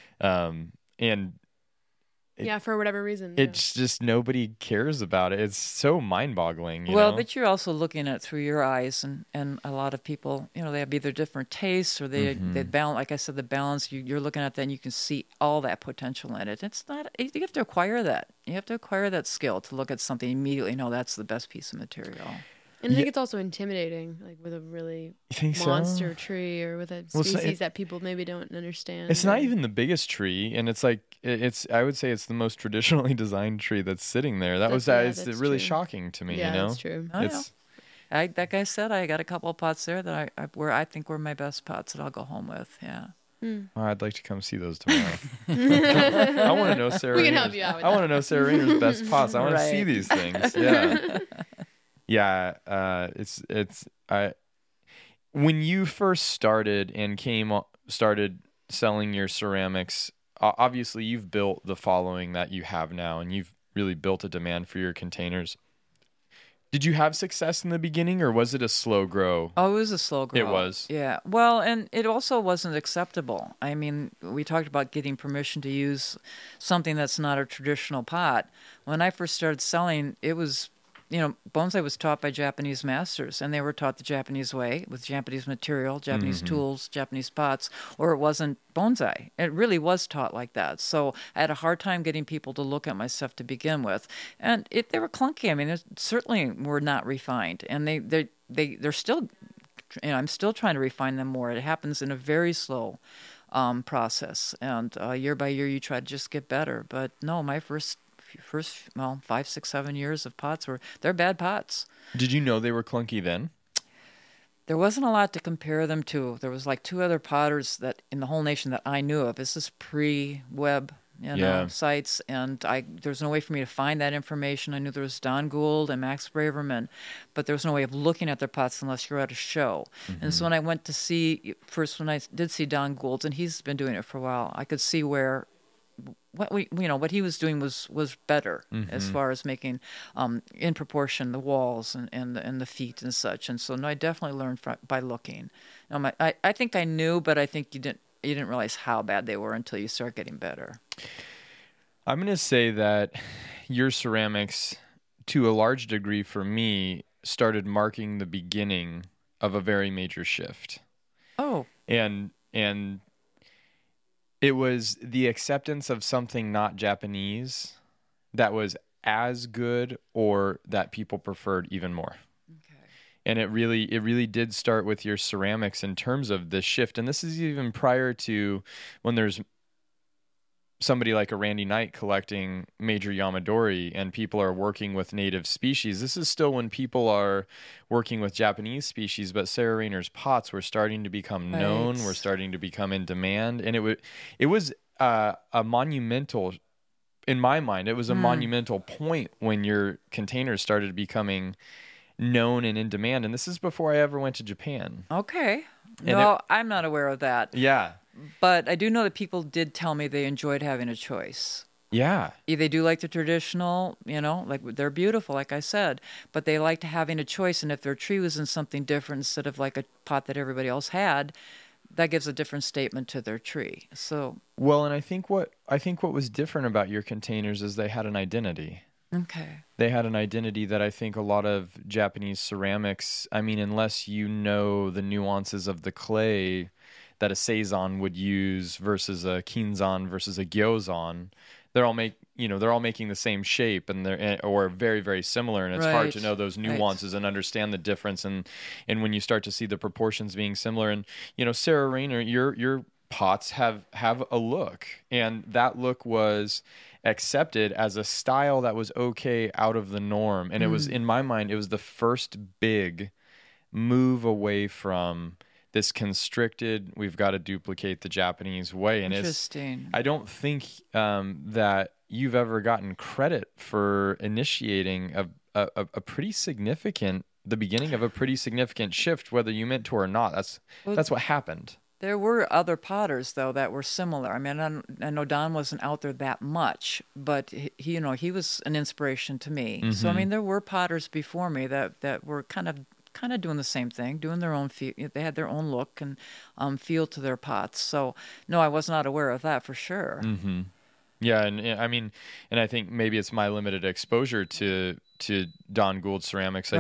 And for whatever reason. it's just nobody cares about it. It's so mind-boggling. You Well, know? but you're also looking at it through your eyes, and a lot of people, they have either different tastes or they balance. Like I said, the balance. You're looking at that, and you can see all that potential in it. It's not. You have to acquire that. You have to acquire that skill to look at something immediately. No, that's the best piece of material. And I think it's also intimidating, like with a really monster tree or with a species that people maybe don't understand. It's not even the biggest tree, and it's like I would say it's the most traditionally designed tree that's sitting there. It's really shocking to me. Yeah, you know, that's true. Like I said, I got a couple of pots there that I think were my best pots that I'll go home with. Yeah. Oh, I'd like to come see those tomorrow. I want to know Sarah. We can help you out with I want to know Sarah Rayner's best pots. I want to see these things. Yeah. Yeah, when you first started and started selling your ceramics, obviously you've built the following that you have now, and you've really built a demand for your containers. Did you have success in the beginning, or was it a slow grow? Oh, it was a slow grow. It was. Yeah. Well, and it also wasn't acceptable. I mean, we talked about getting permission to use something that's not a traditional pot. When I first started selling, it was... bonsai was taught by Japanese masters, and they were taught the Japanese way with Japanese material, Japanese tools, Japanese pots, or it wasn't bonsai. It really was taught like that. So I had a hard time getting people to look at my stuff to begin with, and they were clunky. I mean, they certainly were not refined, and they're still. I'm still trying to refine them more. It happens in a very slow process, and year by year you try to just get better. But no, my first 5, 6, 7 years of pots they're bad pots. Did you know they were clunky then? There wasn't a lot to compare them to. There was like 2 other potters that in the whole nation that I knew of. This is pre-web sites, and there's no way for me to find that information. I knew there was Don Gould and Max Braverman, but there was no way of looking at their pots unless you're at a show. And so when I did see Don Gould's, and he's been doing it for a while, I could see where what he was doing was better as far as making in proportion the walls and the feet and such. And so I definitely learned by looking. I think I knew, but I think you didn't realize how bad they were until you start getting better. I'm going to say that your ceramics, to a large degree for me, started marking the beginning of a very major shift. Oh. And it was the acceptance of something not Japanese that was as good or that people preferred even more. Okay. And it really did start with your ceramics in terms of this shift. And this is even prior to when there's somebody like a Randy Knight collecting major Yamadori and people are working with native species. This is still when people are working with Japanese species, but Sarah Rayner's pots were starting to become known, were starting to become in demand. And it was a monumental, in my mind, it was a monumental point when your containers started becoming known and in demand. And this is before I ever went to Japan. Okay. And No, I'm not aware of that. Yeah. But I do know that people did tell me they enjoyed having a choice. Yeah. They do like the traditional, like they're beautiful, like I said, but they liked having a choice. And if their tree was in something different instead of like a pot that everybody else had, that gives a different statement to their tree. So Well, and I think what was different about your containers is they had an identity. okay, They had an identity that I think a lot of Japanese ceramics, I mean, unless you know the nuances of the clay that a seizon would use versus a kinzan versus a gyozan, they're all making the same shape, and or very, very similar, and it's hard to know those nuances and understand the difference, and when you start to see the proportions being similar. And Sarah Rayner, your pots have a look, and that look was accepted as a style that was okay out of the norm, and it was, in my mind, it was the first big move away from this constricted, we've got to duplicate the Japanese way. And interesting. I don't think that you've ever gotten credit for initiating a pretty significant, the beginning of a pretty significant shift, whether you meant to or not. That's what happened. There were other potters, though, that were similar. I mean, I know Don wasn't out there that much, but he was an inspiration to me. Mm-hmm. So, I mean, there were potters before me that were kind of doing the same thing, doing their own feel. They had their own look and feel to their pots. So, no, I was not aware of that for sure. Mm-hmm. Yeah, and I mean, and I think maybe it's my limited exposure to Don Gould ceramics.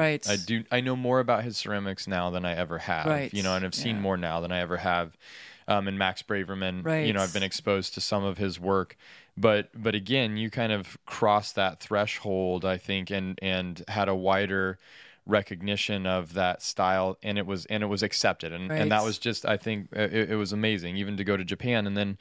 I know more about his ceramics now than I ever have. Right. And I've seen more now than I ever have. And Max Braverman, I've been exposed to some of his work. But again, you kind of crossed that threshold, I think, and had a wider recognition of that style, and it was accepted, and that was just, I think, it was amazing, even to go to Japan. And then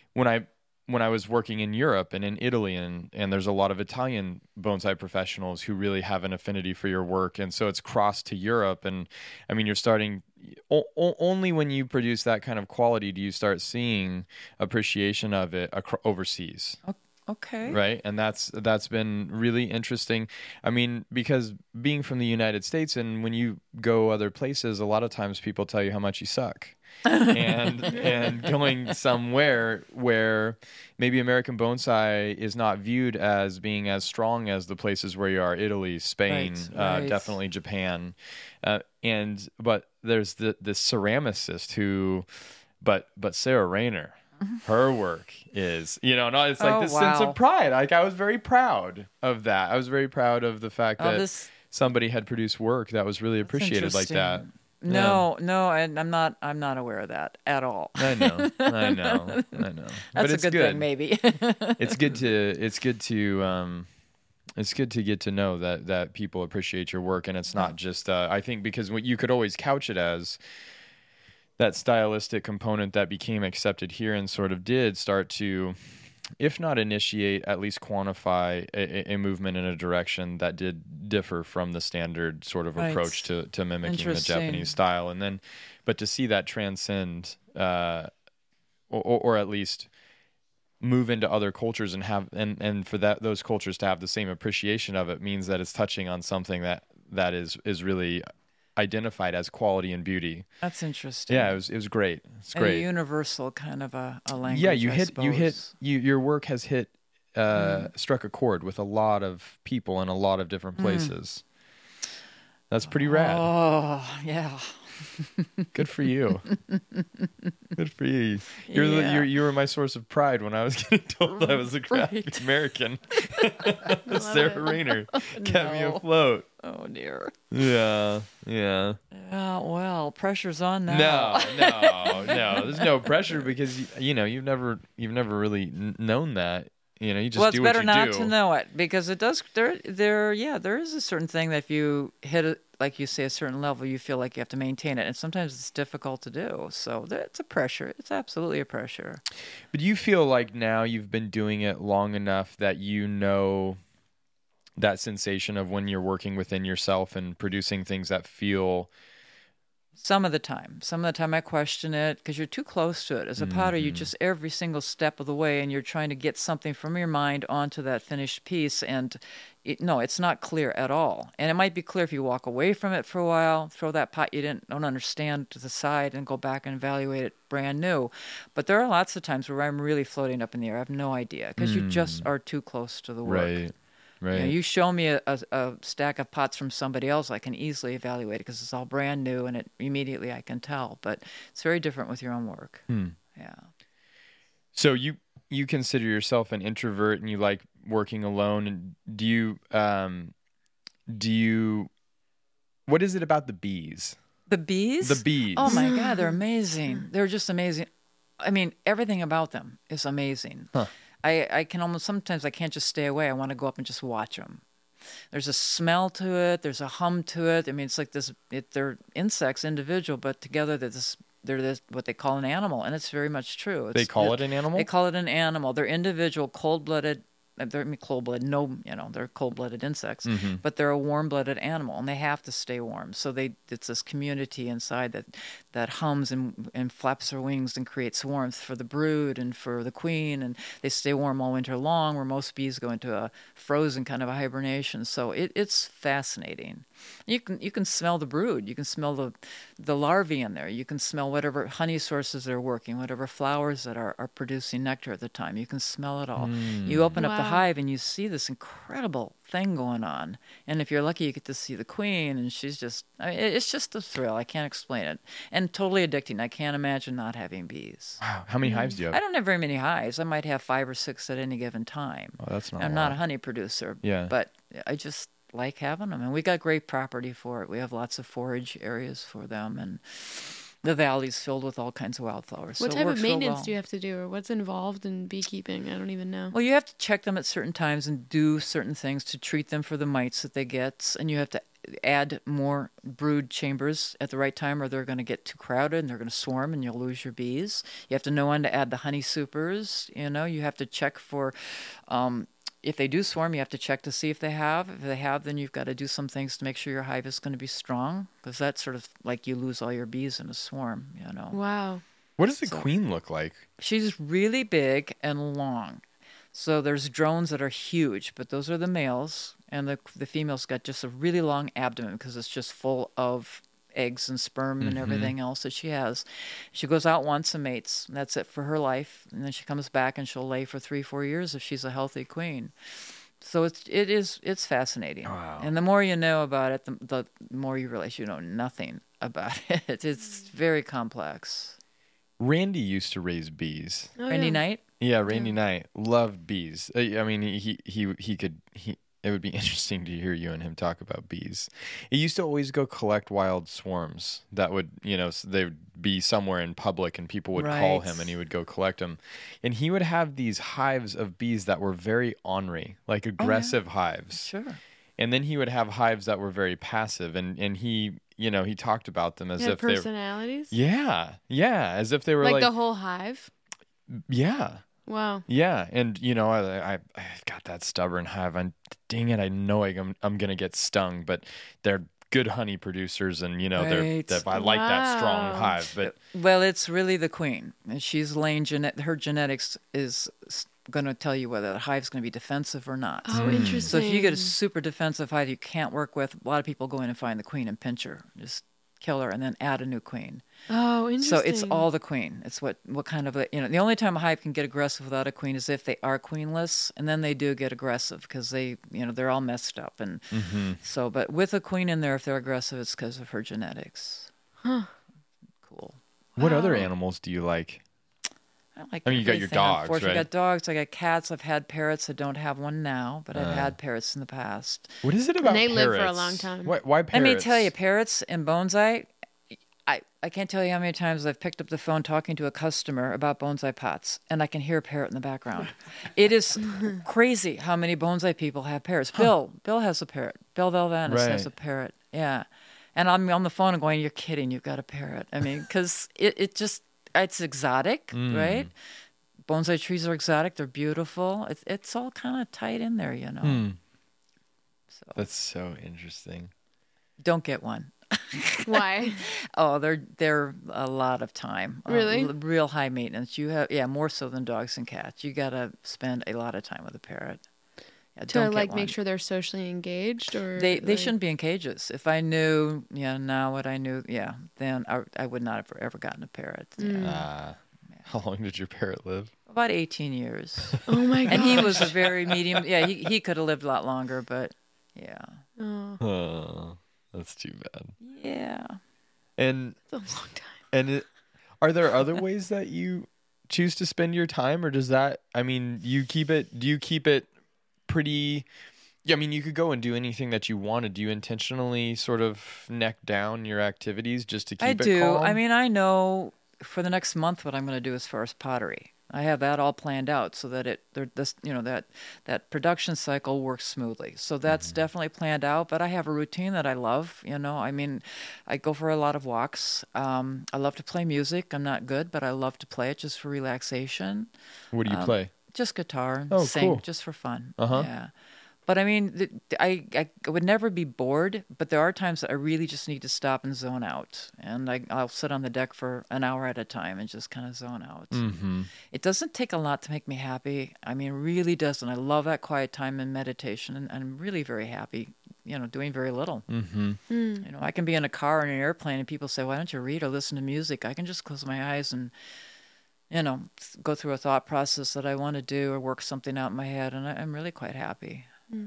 when I was working in Europe and in Italy, and there's a lot of Italian bonsai professionals who really have an affinity for your work, and so it's crossed to Europe. And I mean, you're starting only when you produce that kind of quality do you start seeing appreciation of it overseas. Okay. Right. And that's been really interesting. I mean, because being from the United States, and when you go other places, a lot of times people tell you how much you suck. and going somewhere where maybe American bonsai is not viewed as being as strong as the places where you are, Italy, Spain, definitely Japan. But there's this ceramicist who, but Sarah Rayner, her work is, it's like this sense of pride. Like, I was very proud of that. I was very proud of the fact that somebody had produced work that was really appreciated like that. No, and I'm not aware of that at all. I know. That's but a good thing, maybe. It's good to get to know that people appreciate your work, and it's not just I think, because you could always couch it as that stylistic component that became accepted here and sort of did start to, if not initiate, at least quantify a movement in a direction that did differ from the standard sort of approach to mimicking the Japanese style. And then, but to see that transcend, or at least move into other cultures and have, and for those cultures to have the same appreciation of it, means that it's touching on something that is really identified as quality and beauty. That's interesting. Yeah, it was great. It's great. A universal kind of a language. Yeah, your work has struck a chord with a lot of people in a lot of different places. That's pretty rad. Oh, yeah. Good for you. Good for you. You were my source of pride when I was getting told I was a graphic American. Sarah Rayner kept me afloat. Oh dear. Yeah. Well, pressure's on now. No. There's no pressure, because you've never really known that. You just do what you do. Well, it's better not to know it, because it does. There is a certain thing that if you hit it, like you say, a certain level, you feel like you have to maintain it, and sometimes it's difficult to do. So it's a pressure. It's absolutely a pressure. But do you feel like now you've been doing it long enough that that sensation of when you're working within yourself and producing things that feel Some of the time. Some of the time I question it because you're too close to it. As a potter, you just every single step of the way, and you're trying to get something from your mind onto that finished piece. And no, it's not clear at all. And it might be clear if you walk away from it for a while, throw that pot you don't understand to the side, and go back and evaluate it brand new. But there are lots of times where I'm really floating up in the air. I have no idea because you just are too close to the work. Right. Right. You know, you show me a stack of pots from somebody else, I can easily evaluate it because it's all brand new, and immediately I can tell. But it's very different with your own work. Yeah. So you consider yourself an introvert, and you like working alone. And do you? What is it about the bees? The bees? The bees. Oh my God, they're amazing. They're just amazing. I mean, everything about them is amazing. Huh. I can almost, sometimes I can't just stay away. I want to go up and just watch them. There's a smell to it. There's a hum to it. I mean, it's like this, they're insects, individual, but together they're this, what they call an animal. And it's very much true. They call it an animal? They call it an animal. They're individual, cold-blooded. They're cold-blooded. No, they're cold-blooded insects, but they're a warm-blooded animal, and they have to stay warm. So it's this community inside that hums and flaps their wings and creates warmth for the brood and for the queen, and they stay warm all winter long. Where most bees go into a frozen kind of a hibernation. So it's fascinating. You can smell the brood. You can smell the larvae in there. You can smell whatever honey sources they're working, whatever flowers that are producing nectar at the time. You can smell it all. You open up the hive and you see this incredible thing going on. And if you're lucky, you get to see the queen, and she's just, I mean, it's just a thrill. I can't explain it. And totally addicting. I can't imagine not having bees. Wow. How many hives do you have? I don't have very many hives. I might have 5 or 6 at any given time. Oh, that's not. I'm not a honey producer. Yeah. But I just like having them, and we got great property for it. We have lots of forage areas for them, and the valley's filled with all kinds of wildflowers. What so type it of works real maintenance well. do you have to do, or what's involved in beekeeping? I don't even know. Well, you have to check them at certain times and do certain things to treat them for the mites that they get, and you have to add more brood chambers at the right time, or they're going to get too crowded and they're going to swarm, and you'll lose your bees. You have to know when to add the honey supers. You have to check for. If they do swarm, you have to check to see if they have. If they have, then you've got to do some things to make sure your hive is going to be strong, because that's sort of like you lose all your bees in a swarm, Wow. What does the queen look like? She's really big and long. So there's drones that are huge, but those are the males, and the female's got just a really long abdomen because it's just full of eggs and sperm and everything else that she has. She goes out once and mates. And that's it for her life. And then she comes back and she'll lay for 3-4 years if she's a healthy queen. So it's fascinating. Wow. And the more you know about it, the more you realize you know nothing about it. It's very complex. Randy used to raise bees. Oh, Randy yeah. Knight? Yeah, Randy Knight loved bees. I mean, he could. It would be interesting to hear you and him talk about bees. He used to always go collect wild swarms that would, they would be somewhere in public, and people would call him, and he would go collect them. And he would have these hives of bees that were very ornery, like aggressive hives. Sure. And then he would have hives that were very passive, and he, he talked about them as Yeah, if they, personalities. yeah, as if they were Like the whole hive. yeah. Wow. Yeah, and I've got that stubborn hive. Dang it, I know I'm gonna get stung, but they're good honey producers, and I like that strong Wow. hive. But Well, it's really the queen. And she's laying her genetics is going to tell you whether the hive's going to be defensive or not. Oh, interesting. So if you get a super defensive hive you can't work with, a lot of people go in and find the queen and pinch her, just kill her, and then add a new queen. Oh, interesting. So it's all the queen. It's what kind of the only time a hive can get aggressive without a queen is if they are queenless, and then they do get aggressive because they're all messed up, and so. But with a queen in there, if they're aggressive, it's because of her genetics. Huh. Cool. what other Wow. animals do you like? I mean, you got your everything, dogs, unfortunately. right? I got dogs. I got cats. I've had parrots. I don't have one now, but I've had parrots in the past. What is it about they live for a parrots? long time. Why parrots? Let me tell you, parrots and bonsai. I can't tell you how many times I've picked up the phone talking to a customer about bonsai pots, and I can hear a parrot in the background. It is crazy how many bonsai people have parrots. Bill has a parrot. Bill Valvanis has Right. a parrot. Yeah. And I'm on the phone and going, "You're kidding, you've got a parrot." I mean, because it's exotic, right? Bonsai trees are exotic. They're beautiful. It's all kind of tied in there, So That's so interesting. don't get one. Why? Oh, they're a lot of time. Really? Real high maintenance. You have more so than dogs and cats. You gotta spend a lot of time with a parrot. Yeah, To don't get like one. make sure they're socially engaged, or They like, shouldn't be in cages. If I knew, now what I knew, then I would not have ever gotten a parrot. Yeah. How long did your parrot live? About 18 years. Oh my god! And he was a very medium. Yeah, he could have lived a lot longer, but yeah. Oh, Oh, that's too bad. Yeah. And it's a long time. are there other ways that you choose to spend your time, or does that? I mean, do you keep it pretty? Yeah, I mean, you could go and do anything that you wanted. Do you intentionally sort of neck down your activities just to keep I it do. calm? I mean, I know for the next month what I'm going to do as far as pottery. I have that all planned out so that that production cycle works smoothly. So that's definitely planned out. But I have a routine that I love. I mean, I go for a lot of walks. I love to play music. I'm not good, but I love to play it just for relaxation. What do you play? Just guitar and Oh, sing, cool. just for fun. Uh-huh. Yeah. But I mean, I would never be bored, but there are times that I really just need to stop and zone out. And I'll sit on the deck for an hour at a time and just kind of zone out. Mm-hmm. It doesn't take a lot to make me happy. I mean, it really doesn't. I love that quiet time and meditation, and I'm really very happy, doing very little. Mm-hmm. I can be in a car or in an airplane and people say, why don't you read or listen to music? I can just close my eyes and go through a thought process that I want to do or work something out in my head, and I'm really quite happy.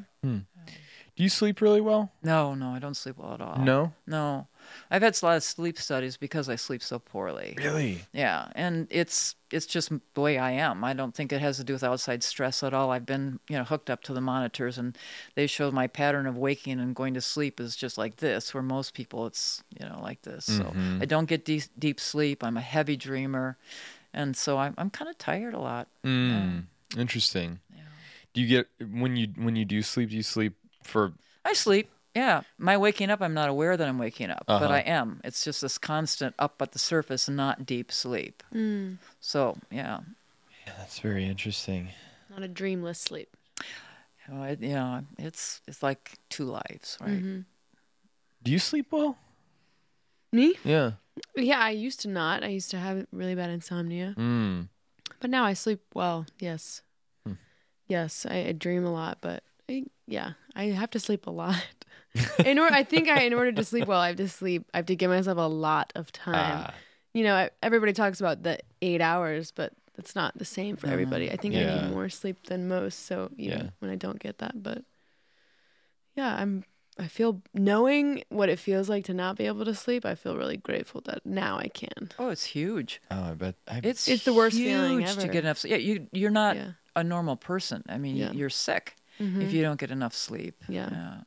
Do you sleep really well? No, I don't sleep well at all. No. I've had a lot of sleep studies because I sleep so poorly. Really? Yeah, and it's just the way I am. I don't think it has to do with outside stress at all. I've been hooked up to the monitors, and they show my pattern of waking and going to sleep is just like this. Where most people, it's like this. So I don't get deep sleep. I'm a heavy dreamer, and so I'm kind of tired a lot. Interesting. Yeah. Do you get when you do sleep? Do you sleep for? I sleep. Yeah, my waking up, I'm not aware that I'm waking up, but I am. It's just this constant up at the surface and not deep sleep. So, yeah. Yeah, that's very interesting. Not a dreamless sleep. It's like two lives, right? Mm-hmm. Do you sleep well? Me? Yeah. Yeah, I used to not. I used to have really bad insomnia. But now I sleep well, yes. Yes, I dream a lot, but I have to sleep a lot. In order to sleep well, I have to give myself a lot of time. Everybody talks about the 8 hours, but that's not the same for everybody. I think I need more sleep than most. So even when I don't get that, but yeah, I feel, knowing what it feels like to not be able to sleep, I feel really grateful that now I can. Oh, it's huge. Oh, I bet. It's the worst feeling huge ever to get enough sleep. Yeah, you're not a normal person. I mean, you're sick if you don't get enough sleep. Yeah.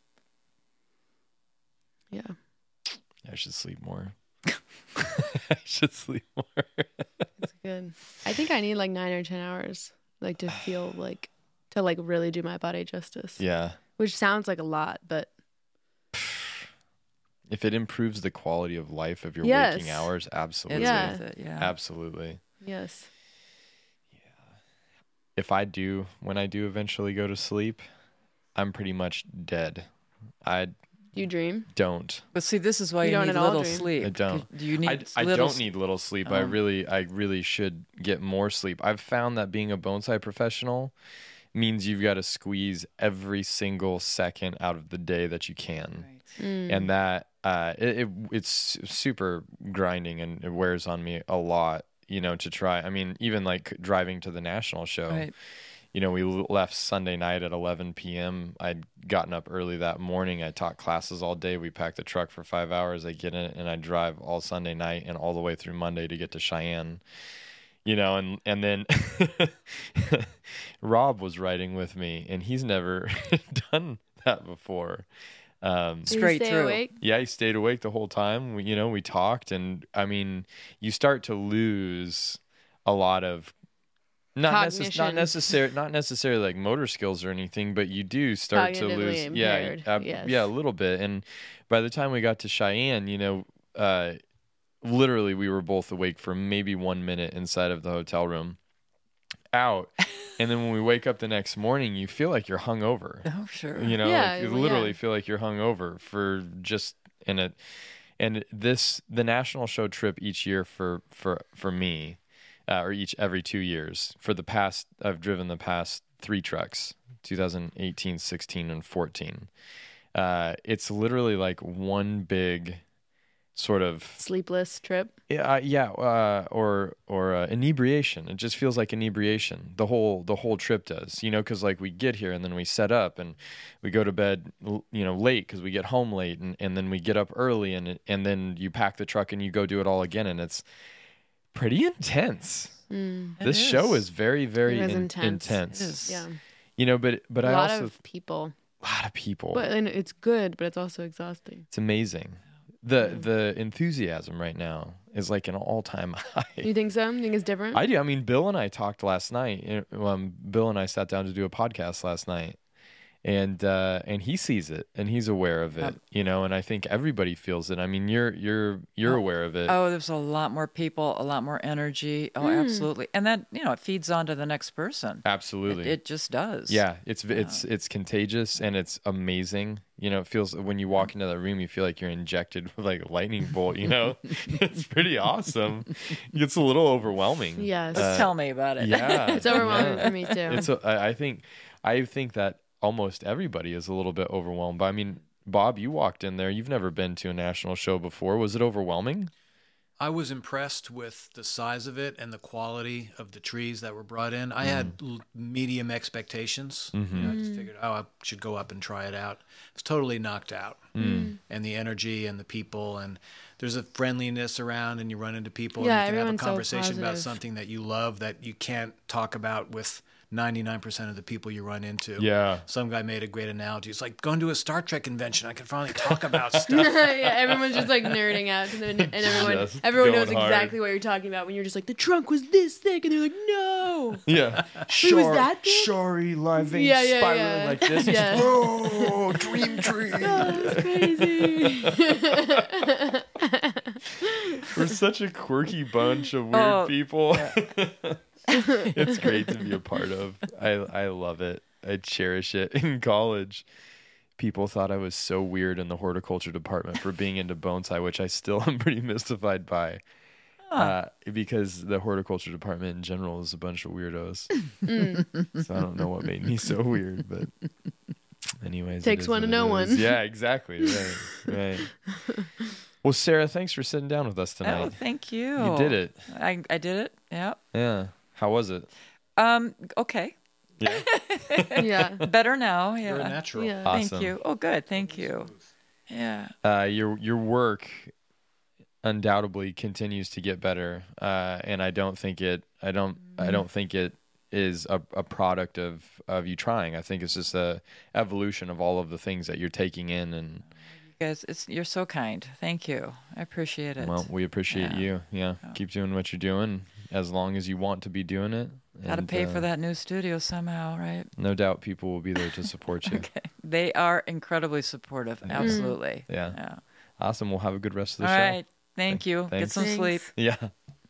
I should sleep more. I should sleep more. It's good. I think I need like 9 or 10 hours, like to feel like to like really do my body justice. Yeah. Which sounds like a lot, but if it improves the quality of life of your Yes. waking hours, absolutely. It's Yeah. worth it. Yeah. Absolutely. yes. When I do eventually go to sleep, I'm pretty much dead. I Do you dream? don't. But see, this is why You you don't need at all little dream? sleep. I don't. Do you need I little don't need little sleep. I Oh. really should get more sleep. I've found that being a bonsai professional means you've got to squeeze every single second out of the day that you can. Right. And that it's super grinding, and it wears on me a lot, to try. I mean, even like driving to the national show, Right. We left Sunday night at 11 p.m. I'd gotten up early that morning. I taught classes all day. We packed the truck for 5 hours. I get in it and I drive all Sunday night and all the way through Monday to get to Cheyenne. And then Rob was riding with me, and he's never done that before. Do you Straight stay through. awake? Yeah, he stayed awake the whole time. We talked, and I mean, you start to lose a lot of not necessarily like motor skills or anything, but you do start to lose. Cognitively Yeah, impaired, yes. yeah, a little bit. And by the time we got to Cheyenne, literally we were both awake for maybe 1 minute inside of the hotel room. Out, and then when we wake up the next morning, you feel like you're hungover. Oh, sure. Yeah, you well, literally yeah. feel like you're hungover for just and the national show trip each year for me, or every 2 years for the past, I've driven the past 3 trucks, 2018, 16, and 14. It's literally like one big sort of Sleepless trip. or inebriation. It just feels like inebriation. The whole trip does, because like we get here and then we set up and we go to bed, late because we get home late, and then we get up early, and then you pack the truck and you go do it all again, and it's pretty intense. This show is very, very It is intense. It is. Yeah. But A I lot also of people. and it's good, but it's also exhausting. it's amazing. The enthusiasm right now is like an all-time high. You think so? You think it's different? I do. I mean, Bill and I talked last night. Bill and I sat down to do a podcast last night, and he sees it and he's aware of it, and I think everybody feels it. I mean, you're aware of it. Oh, there's a lot more people, a lot more energy. Oh, absolutely. And then, it feeds on to the next person. Absolutely. It just does. Yeah, it's contagious and it's amazing. It feels, when you walk into that room, you feel like you're injected with like a lightning bolt. It's pretty awesome. It gets a little overwhelming. Yes. Tell me about it. Yeah, It's overwhelming for me too. I think that almost everybody is a little bit overwhelmed. But I mean, Bob, you walked in there. You've never been to a national show before. Was it overwhelming? I was impressed with the size of it and the quality of the trees that were brought in. I had medium expectations. I just figured, I should go up and try it out. I was totally knocked out. And the energy and the people, and there's a friendliness around, and you run into people, Yeah, and you can have a everyone's so conversation about positive. something that you love that you can't talk about with 99% of the people you run into. Yeah. Some guy made a great analogy. It's like going to a Star Trek convention. I can finally talk about stuff. Yeah, everyone's just like nerding out, and Just everyone going knows hard. exactly what you're talking about when you're just like, the trunk was this thick, and they're like, no. Yeah. was that thick? Sorry, live vein Yeah, yeah, spiraling yeah. like this. Yeah. Oh, dream tree. Oh, that's crazy. We're such a quirky bunch of weird people. It's great to be a part of. I love it. I cherish it. In college, people thought I was so weird in the horticulture department for being into bonsai, which I still am pretty mystified by. Because the horticulture department in general is a bunch of weirdos. So I don't know what made me so weird, but anyways. Takes one to know one. Yeah, exactly. Right. Well, Sarah, thanks for sitting down with us Oh, tonight. thank you. You did it. I did it. Yeah. Yeah. How was it? Okay. Yeah. Yeah. Better now. You're a Yeah. natural. Yeah. Awesome. Thank you. Oh, good. Thank you. Yeah. Your work undoubtedly continues to get better, and I don't think it is a product of you trying. I think it's just a evolution of all of the things that you're taking in, and Guys, you're so kind. Thank you. I appreciate it. well, we appreciate Yeah. you. Yeah, keep doing what you're doing as long as you want to be doing it. Got to And, pay for that new studio somehow, right? No doubt, people will be there to support you. Okay. They are incredibly supportive. Absolutely. Yeah. Yeah. Awesome. We'll have a good rest of the All show. right. Thank you. Get Thanks. some sleep. Thanks. Yeah.